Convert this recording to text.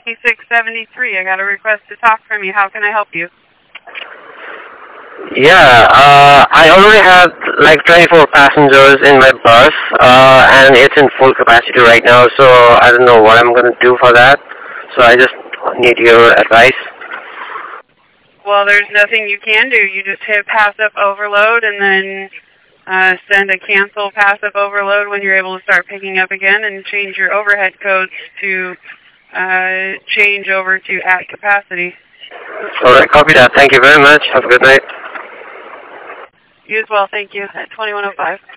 5673. I got a request to talk from you. How can I help you? Yeah, I already have like 24 passengers in my bus, and it's in full capacity right now, so I don't know what I'm going to do for that. So I just need your advice. Well, there's nothing you can do. You just hit passive overload and then send a cancel passive overload when you're able to start picking up again, and change your overhead codes to change over to at capacity. All right, copy that. Thank you very much. Have a good night. You as well. Thank you. At 2105.